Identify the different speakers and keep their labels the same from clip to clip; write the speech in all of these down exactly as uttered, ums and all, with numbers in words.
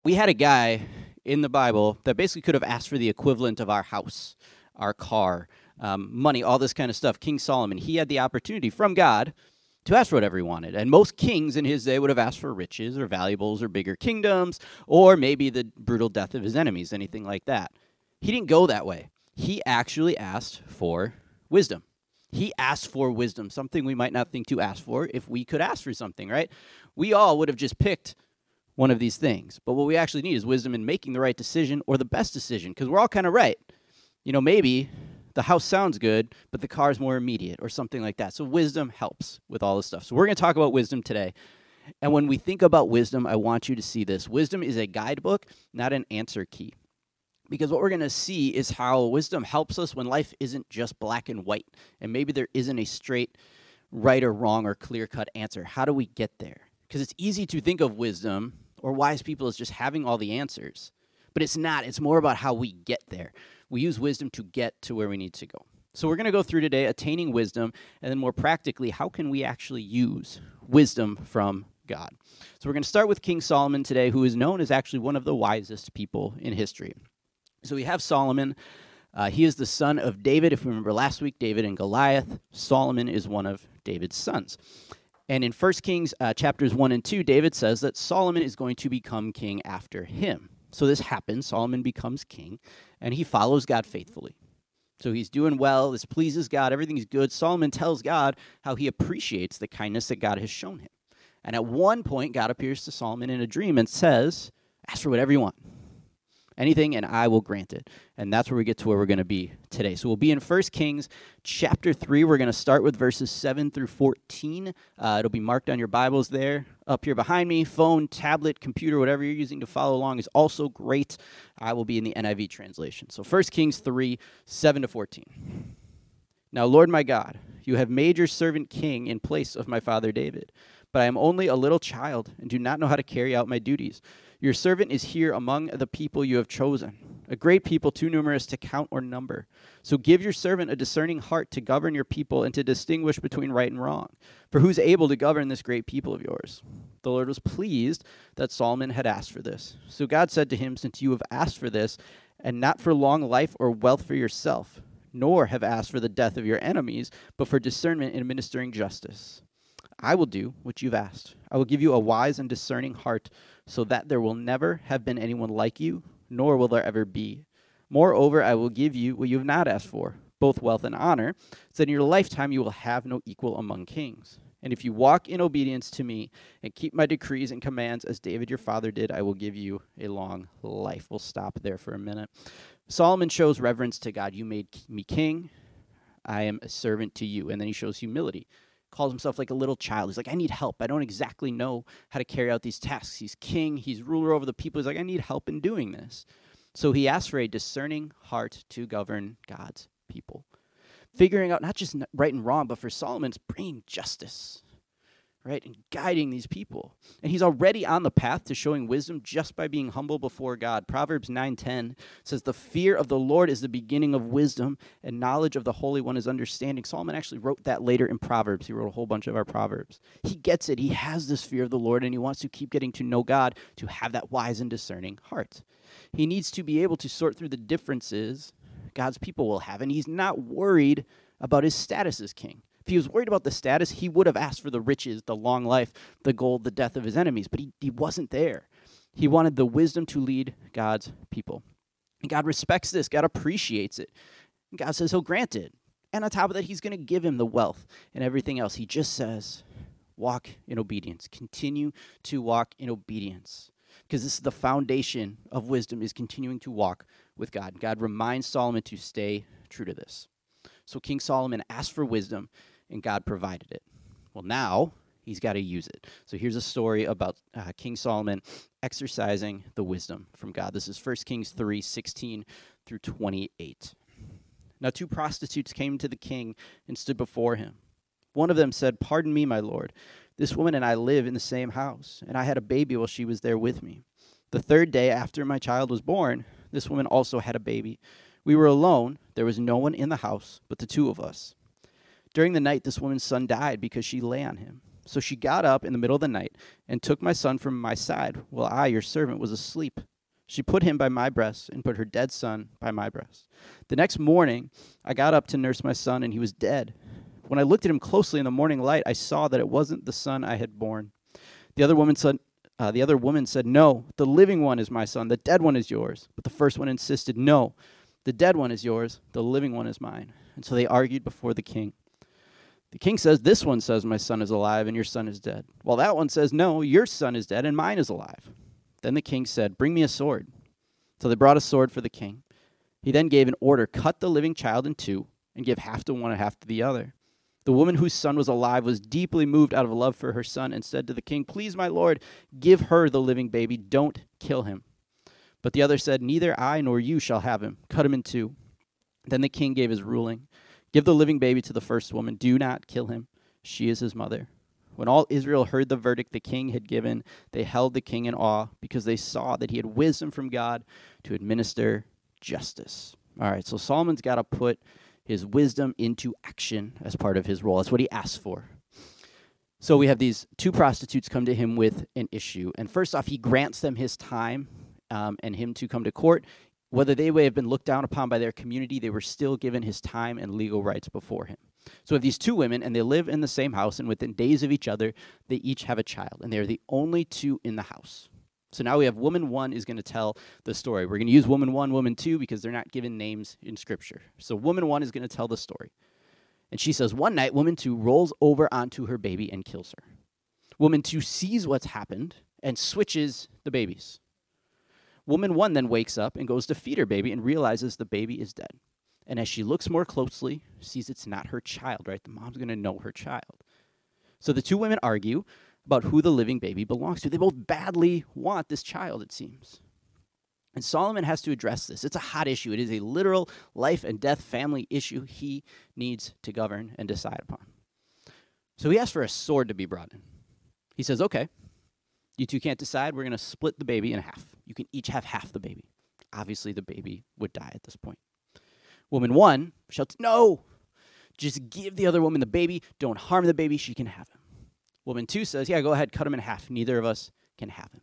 Speaker 1: We had a guy in the Bible that basically could have asked for the equivalent of our house, our car, um, money, all this kind of stuff. King Solomon, he had the opportunity from God to ask for whatever he wanted. And most kings in his day would have asked for riches or valuables or bigger kingdoms or maybe the brutal death of his enemies, anything like that. He didn't go that way. He actually asked for wisdom. He asked for wisdom, something we might not think to ask for if we could ask for something, right? We all would have just picked one of these things. But what we actually need is wisdom in making the right decision or the best decision, because we're all kind of right. You know, maybe the house sounds good, but the car's more immediate or something like that. So wisdom helps with all this stuff. So we're going to talk about wisdom today. And when we think about wisdom, I want you to see this. Wisdom is a guidebook, not an answer key. Because what we're going to see is how wisdom helps us when life isn't just black and white. And maybe there isn't a straight right or wrong or clear-cut answer. How do we get there? Because it's easy to think of wisdom or wise people as just having all the answers. But it's not. It's more about how we get there. We use wisdom to get to where we need to go. So we're going to go through today attaining wisdom, and then more practically, how can we actually use wisdom from God? So we're going to start with King Solomon today, who is known as actually one of the wisest people in history. So we have Solomon. Uh, he is the son of David. If we remember last week, David and Goliath. Solomon is one of David's sons. And in First Kings uh, chapters one and two, David says that Solomon is going to become king after him. So this happens. Solomon becomes king, and he follows God faithfully. So he's doing well. This pleases God. Everything's good. Solomon tells God how he appreciates the kindness that God has shown him. And at one point, God appears to Solomon in a dream and says, ask for whatever you want. Anything, and I will grant it. And that's where we get to where we're going to be today. So we'll be in First Kings chapter three. We're going to start with verses seven through fourteen. Uh, it'll be marked on your Bibles there. Up here behind me, phone, tablet, computer, whatever you're using to follow along is also great. I will be in the N I V translation. So First Kings three, seven to fourteen. Now, Lord my God, you have made your servant king in place of my father David. But I am only a little child and do not know how to carry out my duties. Your servant is here among the people you have chosen, a great people too numerous to count or number. So give your servant a discerning heart to govern your people and to distinguish between right and wrong. For who's able to govern this great people of yours? The Lord was pleased that Solomon had asked for this. So God said to him, since you have asked for this, and not for long life or wealth for yourself, nor have asked for the death of your enemies, but for discernment in administering justice, I will do what you've asked. I will give you a wise and discerning heart, so that there will never have been anyone like you, nor will there ever be. Moreover, I will give you what you have not asked for, both wealth and honor, so that in your lifetime you will have no equal among kings. And if you walk in obedience to me and keep my decrees and commands as David your father did, I will give you a long life. We'll stop there for a minute. Solomon shows reverence to God. You made me king. I am a servant to you. And then he shows humility. Calls himself like a little child. He's like, I need help. I don't exactly know how to carry out these tasks. He's king. He's ruler over the people. He's like, I need help in doing this. So he asks for a discerning heart to govern God's people. Figuring out not just right and wrong, but for Solomon's bringing justice, right, and guiding these people. And he's already on the path to showing wisdom just by being humble before God. Proverbs nine ten says, the fear of the Lord is the beginning of wisdom, and knowledge of the Holy One is understanding. Solomon actually wrote that later in Proverbs. He wrote a whole bunch of our Proverbs. He gets it. He has this fear of the Lord, and he wants to keep getting to know God to have that wise and discerning heart. He needs to be able to sort through the differences God's people will have, and he's not worried about his status as king. If he was worried about the status, he would have asked for the riches, the long life, the gold, the death of his enemies, but he, he wasn't there. He wanted the wisdom to lead God's people. And God respects this. God appreciates it. And God says he'll grant it. And on top of that, he's going to give him the wealth and everything else. He just says, walk in obedience. Continue to walk in obedience. Because this is the foundation of wisdom, is continuing to walk with God. God reminds Solomon to stay true to this. So King Solomon asked for wisdom, and God provided it. Well, now he's got to use it. So here's a story about uh, King Solomon exercising the wisdom from God. This is First Kings three, sixteen through twenty-eight. Now two prostitutes came to the king and stood before him. One of them said, pardon me, my lord. This woman and I live in the same house, and I had a baby while she was there with me. The third day after my child was born, this woman also had a baby. We were alone. There was no one in the house but the two of us. During the night, this woman's son died because she lay on him. So she got up in the middle of the night and took my son from my side, while I, your servant, was asleep. She put him by my breast and put her dead son by my breast. The next morning, I got up to nurse my son, and he was dead. When I looked at him closely in the morning light, I saw that it wasn't the son I had born. The other woman said, uh, the other woman said, no, the living one is my son, the dead one is yours. But the first one insisted, no, the dead one is yours, the living one is mine. And so they argued before the king. The king says, this one says my son is alive and your son is dead. While that one says, no, your son is dead and mine is alive. Then the king said, bring me a sword. So they brought a sword for the king. He then gave an order, cut the living child in two and give half to one and half to the other. The woman whose son was alive was deeply moved out of love for her son and said to the king, please, my lord, give her the living baby. Don't kill him. But the other said, neither I nor you shall have him. Cut him in two. Then the king gave his ruling. Give the living baby to the first woman. Do not kill him. She is his mother. When all Israel heard the verdict the king had given, they held the king in awe because they saw that he had wisdom from God to administer justice. All right, so Solomon's got to put his wisdom into action as part of his role. That's what he asked for. So we have these two prostitutes come to him with an issue. And first off, he grants them his time um, and him to come to court. Whether they may have been looked down upon by their community, they were still given his time and legal rights before him. So we have these two women, and they live in the same house, and within days of each other, they each have a child, and they're the only two in the house. So now we have woman one is going to tell the story. We're going to use woman one, woman two, because they're not given names in Scripture. So woman one is going to tell the story. And she says, one night, woman two rolls over onto her baby and kills her. Woman two sees what's happened and switches the babies. Woman one then wakes up and goes to feed her baby and realizes the baby is dead. And as she looks more closely, sees it's not her child, right? The mom's going to know her child. So the two women argue about who the living baby belongs to. They both badly want this child, it seems. And Solomon has to address this. It's a hot issue. It is a literal life and death family issue he needs to govern and decide upon. So he asks for a sword to be brought in. He says, okay, you two can't decide. We're going to split the baby in half. You can each have half the baby. Obviously, the baby would die at this point. Woman one shouts, no, just give the other woman the baby. Don't harm the baby. She can have him. Woman two says, yeah, go ahead, cut him in half. Neither of us can have him.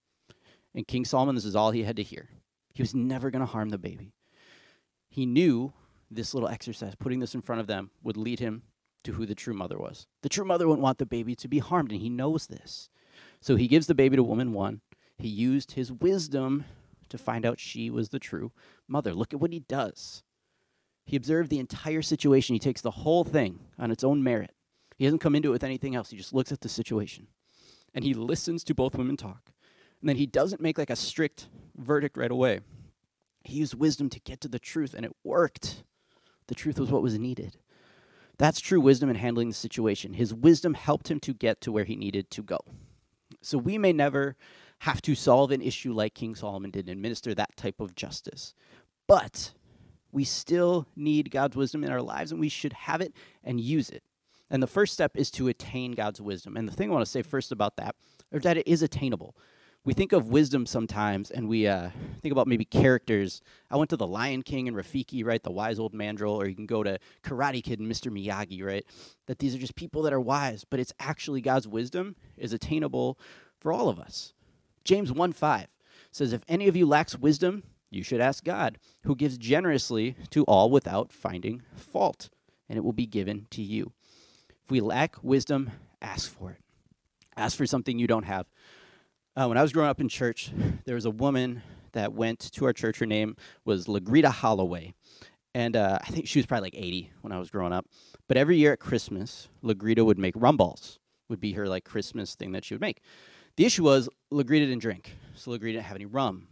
Speaker 1: And King Solomon, this is all he had to hear. He was never going to harm the baby. He knew this little exercise, putting this in front of them, would lead him to who the true mother was. The true mother wouldn't want the baby to be harmed, and he knows this. So he gives the baby to woman one. He used his wisdom to find out she was the true mother. Look at what he does. He observed the entire situation. He takes the whole thing on its own merit. He doesn't come into it with anything else. He just looks at the situation. And he listens to both women talk. And then he doesn't make like a strict verdict right away. He used wisdom to get to the truth, and it worked. The truth was what was needed. That's true wisdom in handling the situation. His wisdom helped him to get to where he needed to go. So we may never have to solve an issue like King Solomon did and administer that type of justice. But we still need God's wisdom in our lives, and we should have it and use it. And the first step is to attain God's wisdom. And the thing I want to say first about that is that it is attainable. We think of wisdom sometimes, and we uh, think about maybe characters. I went to The Lion King and Rafiki, right, the wise old mandrill, or you can go to Karate Kid and Mister Miyagi, right, that these are just people that are wise, but it's actually God's wisdom is attainable for all of us. James one five says, if any of you lacks wisdom, you should ask God, who gives generously to all without finding fault, and it will be given to you. If we lack wisdom, ask for it. Ask for something you don't have. Uh, when I was growing up in church, there was a woman that went to our church. Her name was Lagrita Holloway. And uh, I think she was probably like eighty when I was growing up. But every year at Christmas, Lagrita would make rum balls, would be her like Christmas thing that she would make. The issue was Lagrita didn't drink, so Lagrita didn't have any rum.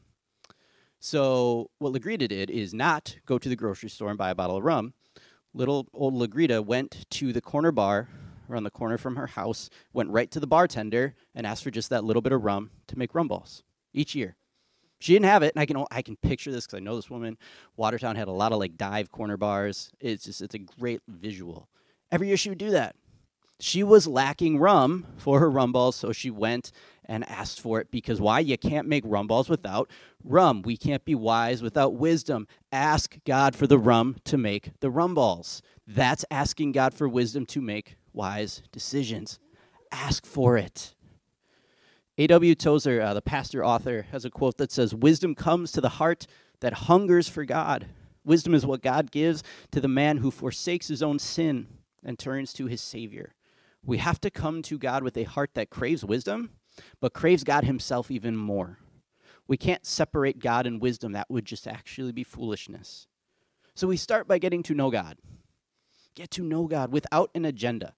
Speaker 1: So what Lagrita did is not go to the grocery store and buy a bottle of rum. Little old Lagrita went to the corner bar around the corner from her house, went right to the bartender and asked for just that little bit of rum to make rum balls each year. She didn't have it, and I can I can picture this because I know this woman. Watertown had a lot of like dive corner bars. It's just it's a great visual. Every year she would do that. She was lacking rum for her rum balls, so she went and asked for it because why? You can't make rum balls without rum. We can't be wise without wisdom. Ask God for the rum to make the rum balls. That's asking God for wisdom to make wise decisions. ask for it. A W Tozer, uh, the pastor author, has a quote that says, "Wisdom comes to the heart that hungers for God. Wisdom is what God gives to the man who forsakes his own sin and turns to his Savior." We have to come to God with a heart that craves wisdom, but craves God himself even more. We can't separate God and wisdom. That would just actually be foolishness. So we start by getting to know God. Get to know God without an agenda.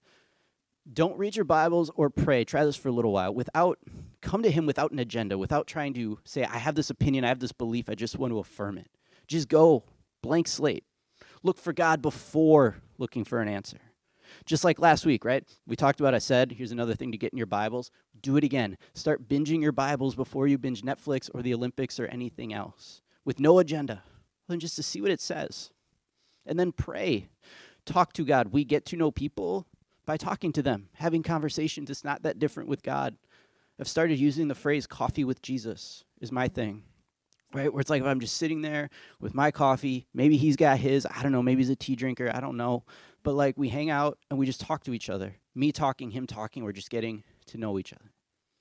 Speaker 1: Don't read your Bibles or pray. Try this for a little while. Without, come to him without an agenda, without trying to say, I have this opinion, I have this belief, I just want to affirm it. Just go, blank slate. Look for God before looking for an answer. Just like last week, right? We talked about, I said, here's another thing to get in your Bibles. Do it again. Start binging your Bibles before you binge Netflix or the Olympics or anything else. With no agenda, then just to see what it says. And then pray. Talk to God. We get to know people by talking to them, having conversations. It's not that different with God. I've started using the phrase coffee with Jesus is my thing, right? Where it's like if I'm just sitting there with my coffee, maybe he's got his, I don't know, maybe he's a tea drinker, I don't know. But like we hang out and we just talk to each other. Me talking, him talking, we're just getting to know each other.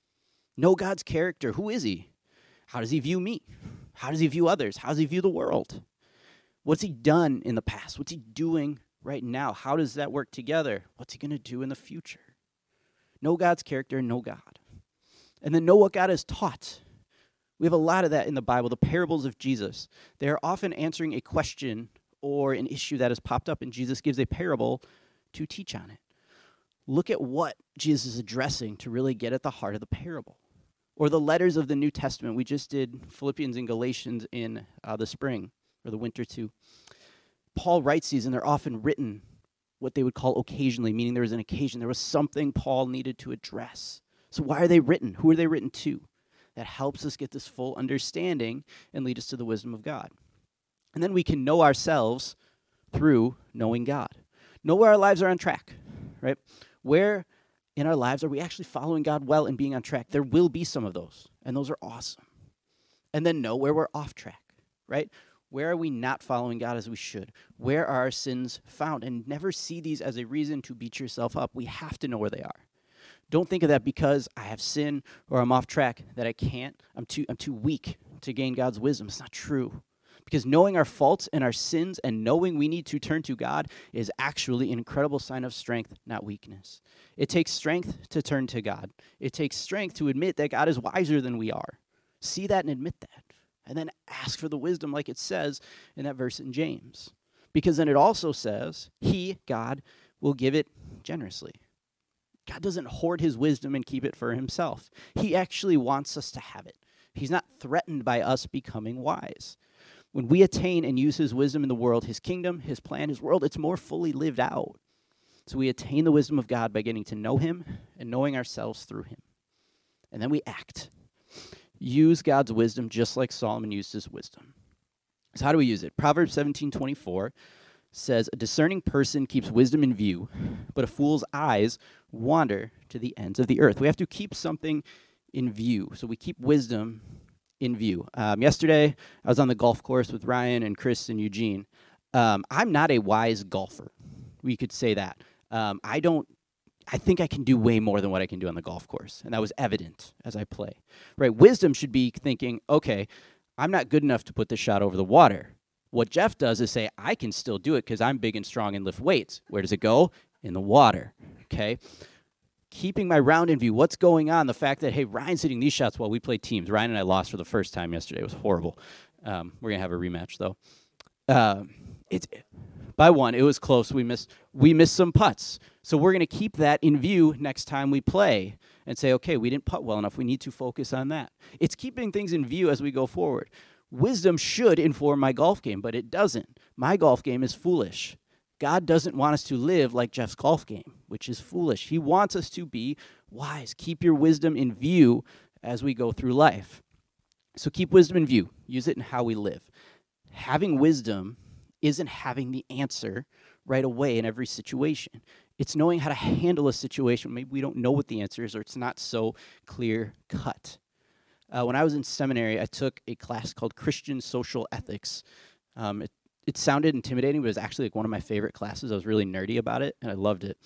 Speaker 1: Know God's character. Who is he? How does he view me? How does he view others? How does he view the world? What's he done in the past? What's he doing right now? How does that work together? What's he going to do in the future? Know God's character, know God. And then know what God has taught. We have a lot of that in the Bible, the parables of Jesus. They are often answering a question or an issue that has popped up, and Jesus gives a parable to teach on it. Look at what Jesus is addressing to really get at the heart of the parable. Or the letters of the New Testament. We just did Philippians and Galatians in uh, the spring, or the winter too. Paul writes these, and they're often written what they would call occasionally, meaning there was an occasion. There was something Paul needed to address. So why are they written? Who are they written to? That helps us get this full understanding and lead us to the wisdom of God. And then we can know ourselves through knowing God. Know where our lives are on track, right? Where in our lives are we actually following God well and being on track? There will be some of those, and those are awesome. And then know where we're off track, right? Where are we not following God as we should? Where are our sins found? And never see these as a reason to beat yourself up. We have to know where they are. Don't think of that because I have sin or I'm off track that I can't, I'm too, I'm too weak to gain God's wisdom. It's not true. Because knowing our faults and our sins and knowing we need to turn to God is actually an incredible sign of strength, not weakness. It takes strength to turn to God. It takes strength to admit that God is wiser than we are. See that and admit that. And then ask for the wisdom like it says in that verse in James. Because then it also says, he, God, will give it generously. God doesn't hoard his wisdom and keep it for himself. He actually wants us to have it. He's not threatened by us becoming wise. When we attain and use his wisdom in the world, his kingdom, his plan, his world, it's more fully lived out. So we attain the wisdom of God by getting to know him and knowing ourselves through him. And then we act. Use God's wisdom just like Solomon used his wisdom. So how do we use it? Proverbs seventeen twenty-four says, a discerning person keeps wisdom in view, but a fool's eyes wander to the ends of the earth. We have to keep something in view. So we keep wisdom in view. Um, yesterday, I was on the golf course with Ryan and Chris and Eugene. Um, I'm not a wise golfer. We could say that. Um, I don't, I think I can do way more than what I can do on the golf course. And that was evident as I play. Right? Wisdom should be thinking, okay, I'm not good enough to put this shot over the water. What Jeff does is say, I can still do it because I'm big and strong and lift weights. Where does it go? In the water. Okay? Keeping my round in view, what's going on? The fact that, hey, Ryan's hitting these shots while we play teams. Ryan and I lost for the first time yesterday. It was horrible. Um, we're going to have a rematch, though. Uh, it's by one. It was close. We missed, we missed some putts. So we're going to keep that in view next time we play and say, okay, we didn't putt well enough. We need to focus on that. It's keeping things in view as we go forward. Wisdom should inform my golf game, but it doesn't. My golf game is foolish. God doesn't want us to live like Jeff's golf game, which is foolish. He wants us to be wise. Keep your wisdom in view as we go through life. So keep wisdom in view. Use it in how we live. Having wisdom isn't having the answer right away in every situation. It's knowing how to handle a situation. Maybe we don't know what the answer is, or it's not so clear cut. Uh, when I was in seminary, I took a class called Christian Social Ethics. Um, it, it sounded intimidating, but it was actually like one of my favorite classes. I was really nerdy about it, and I loved it.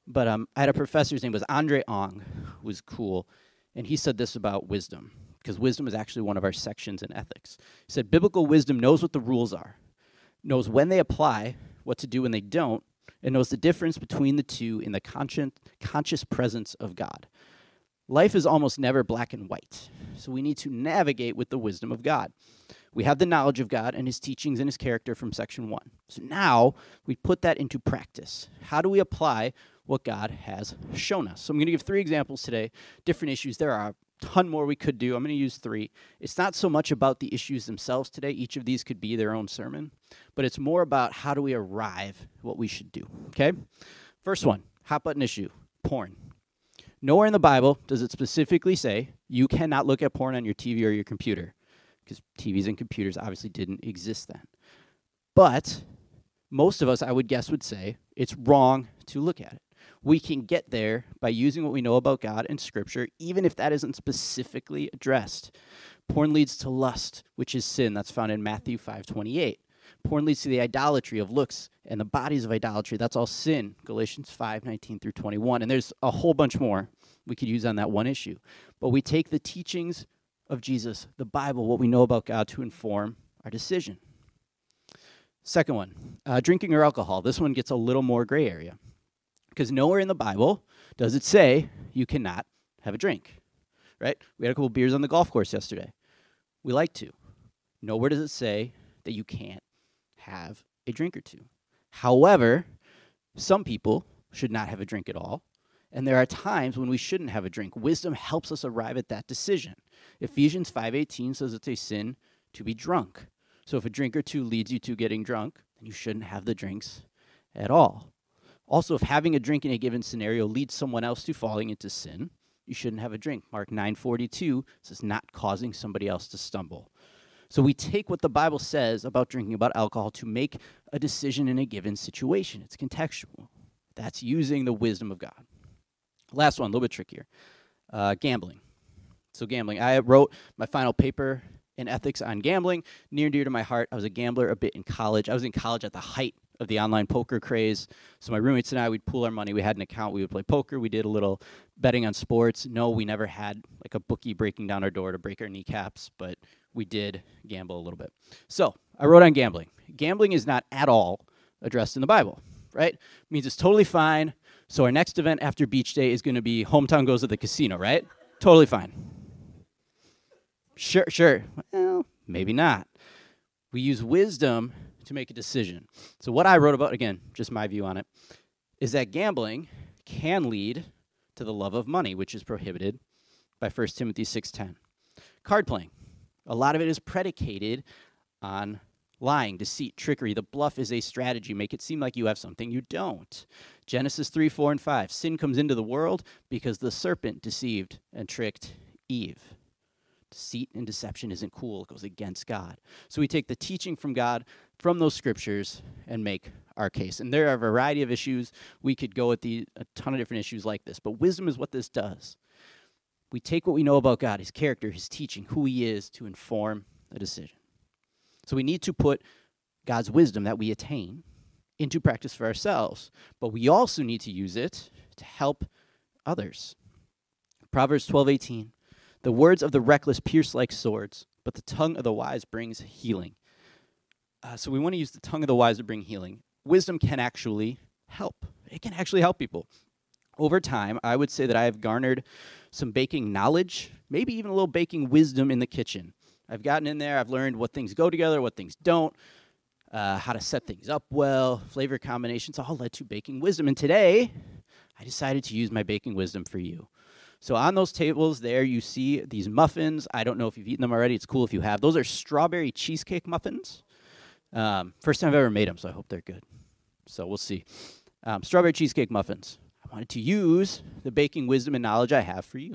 Speaker 1: But um, I had a professor, his name was Andre Ong, who was cool, and he said this about wisdom, because wisdom is actually one of our sections in ethics. He said, biblical wisdom knows what the rules are, knows when they apply, what to do when they don't, and knows the difference between the two in the conscient, conscious presence of God. Life is almost never black and white, so we need to navigate with the wisdom of God. We have the knowledge of God and his teachings and his character from section one. So now we put that into practice. How do we apply what God has shown us? So I'm going to give three examples today, different issues. There are a ton more we could do. I'm going to use three. It's not so much about the issues themselves today. Each of these could be their own sermon, but it's more about how do we arrive at what we should do, okay? First one, hot button issue, porn. Nowhere in the Bible does it specifically say you cannot look at porn on your T V or your computer, because T Vs and computers obviously didn't exist then. But most of us, I would guess, would say it's wrong to look at it. We can get there by using what we know about God and Scripture, even if that isn't specifically addressed. Porn leads to lust, which is sin. That's found in Matthew five twenty-eight. Porn leads to the idolatry of looks and the bodies of idolatry. That's all sin, Galatians five nineteen through twenty-one. And there's a whole bunch more we could use on that one issue. But we take the teachings of Jesus, the Bible, what we know about God, to inform our decision. Second one, uh, drinking or alcohol. This one gets a little more gray area, because nowhere in the Bible does it say you cannot have a drink, right? We had a couple beers on the golf course yesterday. We like to. Nowhere does it say that you can't have a drink or two. However, some people should not have a drink at all, and there are times when we shouldn't have a drink. Wisdom helps us arrive at that decision. Ephesians five eighteen says it's a sin to be drunk. So if a drink or two leads you to getting drunk, then you shouldn't have the drinks at all. Also, if having a drink in a given scenario leads someone else to falling into sin, you shouldn't have a drink. Mark nine forty-two says not causing somebody else to stumble. So we take what the Bible says about drinking, about alcohol, to make a decision in a given situation. It's contextual. That's using the wisdom of God. Last one, a little bit trickier. Uh, gambling. So gambling. I wrote my final paper in ethics on gambling, near and dear to my heart. I was a gambler a bit in college. I was in college at the height of the online poker craze. So my roommates and I, we'd pool our money. We had an account. We would play poker. We did a little betting on sports. No, we never had like a bookie breaking down our door to break our kneecaps, but we did gamble a little bit. So I wrote on gambling. Gambling is not at all addressed in the Bible, right? It means it's totally fine. So our next event after beach day is going to be hometown goes to the casino, right? Totally fine. Sure, sure. Well, maybe not. We use wisdom to make a decision. So what I wrote about, again, just my view on it, is that gambling can lead to the love of money, which is prohibited by First Timothy six ten. Card playing. A lot of it is predicated on lying, deceit, trickery. The bluff is a strategy. Make it seem like you have something you don't. Genesis three, four, and five. Sin comes into the world because the serpent deceived and tricked Eve. Deceit and deception isn't cool. It goes against God. So we take the teaching from God, from those scriptures, and make our case. And there are a variety of issues. We could go at the, a ton of different issues like this. But wisdom is what this does. We take what we know about God, his character, his teaching, who he is, to inform a decision. So we need to put God's wisdom that we attain into practice for ourselves. But we also need to use it to help others. Proverbs twelve eighteen. The words of the reckless pierce like swords, but the tongue of the wise brings healing. Uh, so we want to use the tongue of the wise to bring healing. Wisdom can actually help. It can actually help people. Over time, I would say that I have garnered some baking knowledge, maybe even a little baking wisdom in the kitchen. I've gotten in there. I've learned what things go together, what things don't, uh, how to set things up well, flavor combinations, all led to baking wisdom. And today, I decided to use my baking wisdom for you. So on those tables there, you see these muffins. I don't know if you've eaten them already. It's cool if you have. Those are strawberry cheesecake muffins. Um, first time I've ever made them, so I hope they're good. So we'll see. Um, strawberry cheesecake muffins. I wanted to use the baking wisdom and knowledge I have for you.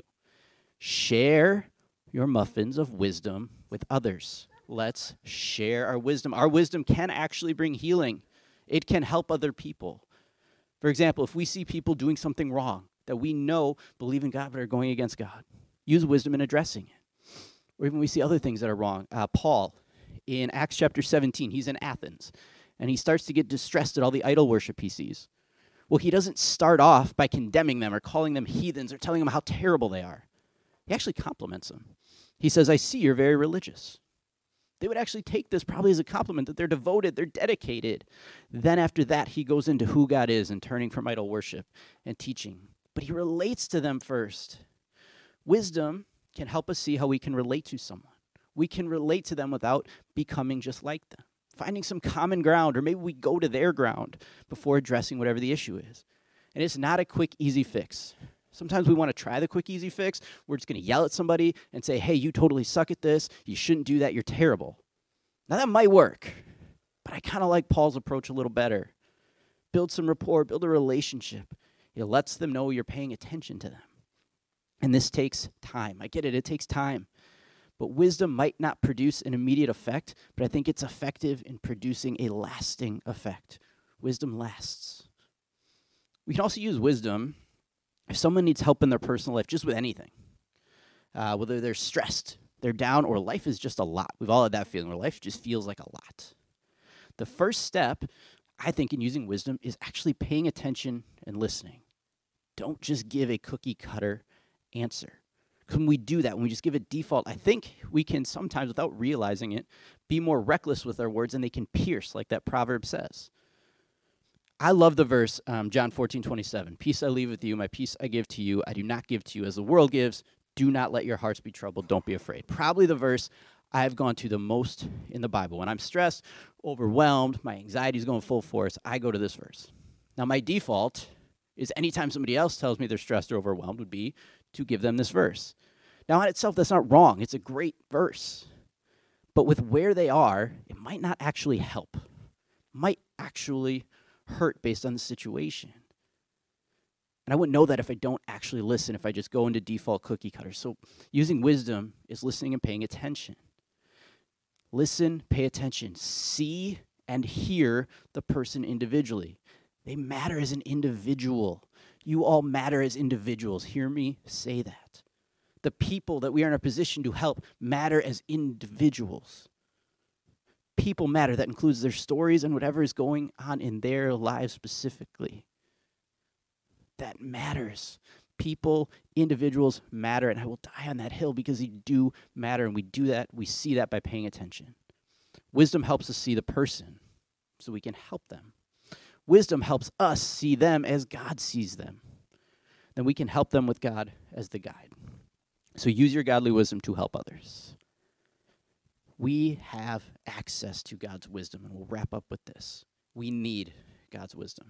Speaker 1: Share your muffins of wisdom with others. Let's share our wisdom. Our wisdom can actually bring healing. It can help other people. For example, if we see people doing something wrong, that we know believe in God but are going against God, use wisdom in addressing it. Or even we see other things that are wrong. Uh, Paul, in Acts chapter seventeen, he's in Athens, and he starts to get distressed at all the idol worship he sees. Well, he doesn't start off by condemning them or calling them heathens or telling them how terrible they are. He actually compliments them. He says, I see you're very religious. They would actually take this probably as a compliment that they're devoted, they're dedicated. Then after that, he goes into who God is and turning from idol worship and teaching. But he relates to them first. Wisdom can help us see how we can relate to someone. We can relate to them without becoming just like them, finding some common ground, or maybe we go to their ground before addressing whatever the issue is. And it's not a quick, easy fix. Sometimes we want to try the quick, easy fix. We're just going to yell at somebody and say, hey, you totally suck at this. You shouldn't do that. You're terrible. Now, that might work, but I kind of like Paul's approach a little better. Build some rapport, build a relationship. It lets them know you're paying attention to them. And this takes time. I get it. It takes time. But wisdom might not produce an immediate effect, but I think it's effective in producing a lasting effect. Wisdom lasts. We can also use wisdom if someone needs help in their personal life, just with anything, uh, whether they're stressed, they're down, or life is just a lot. We've all had that feeling where life just feels like a lot. The first step, I think, in using wisdom is actually paying attention and listening. Don't just give a cookie cutter answer. When we do that, when we just give a default, I think we can sometimes, without realizing it, be more reckless with our words, and they can pierce, like that proverb says. I love the verse, um, John fourteen twenty-seven. Peace I leave with you, my peace I give to you. I do not give to you as the world gives. Do not let your hearts be troubled. Don't be afraid. Probably the verse I've gone to the most in the Bible. When I'm stressed, overwhelmed, my anxiety is going full force, I go to this verse. Now, my default is anytime somebody else tells me they're stressed or overwhelmed would be to give them this verse. Now, on itself, that's not wrong. It's a great verse. But with where they are, it might not actually help. Might actually hurt based on the situation. And I wouldn't know that if I don't actually listen, if I just go into default cookie cutter. So using wisdom is listening and paying attention. Listen, pay attention. See and hear the person individually. They matter as an individual. You all matter as individuals. Hear me say that. The people that we are in a position to help matter as individuals. People matter. That includes their stories and whatever is going on in their lives specifically. That matters. People, individuals matter, and I will die on that hill because they do matter, and we do that, we see that by paying attention. Wisdom helps us see the person so we can help them. Wisdom helps us see them as God sees them. Then we can help them with God as the guide. So use your godly wisdom to help others. We have access to God's wisdom, and we'll wrap up with this. We need God's wisdom.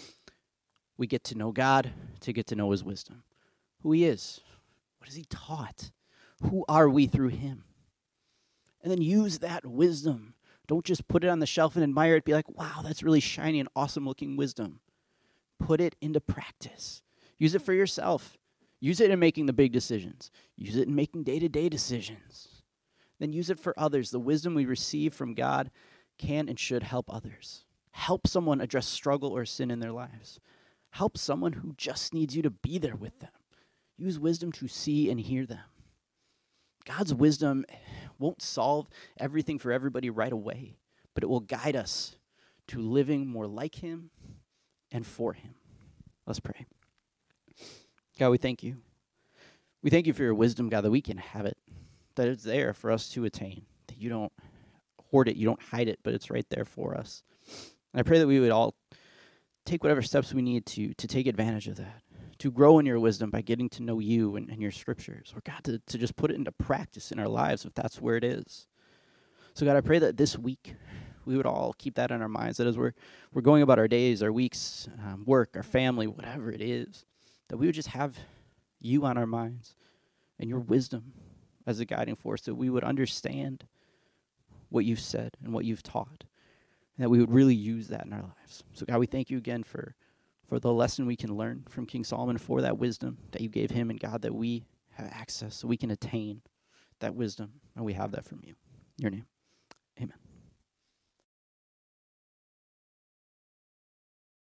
Speaker 1: We get to know God to get to know his wisdom. Who he is. What has he taught? Who are we through him? And then use that wisdom. Don't just put it on the shelf and admire it. Be like, wow, that's really shiny and awesome looking wisdom. Put it into practice. Use it for yourself. Use it in making the big decisions. Use it in making day-to-day decisions. Then use it for others. The wisdom we receive from God can and should help others. Help someone address struggle or sin in their lives. Help someone who just needs you to be there with them. Use wisdom to see and hear them. God's wisdom won't solve everything for everybody right away, but it will guide us to living more like him and for him. Let's pray. God, we thank you. We thank you for your wisdom, God, that we can have it, that it's there for us to attain, that you don't hoard it, you don't hide it, but it's right there for us. And I pray that we would all take whatever steps we need to to take advantage of that, to grow in your wisdom by getting to know you and, and your scriptures, or God, to, to just put it into practice in our lives if that's where it is. So God, I pray that this week we would all keep that in our minds, that as we're, we're going about our days, our weeks, um, work, our family, whatever it is, that we would just have you on our minds and your wisdom as a guiding force, that we would understand what you've said and what you've taught, and that we would really use that in our lives. So God, we thank you again for, for the lesson we can learn from King Solomon, for that wisdom that you gave him, and God, that we have access so we can attain that wisdom, and we have that from you. In your name, amen.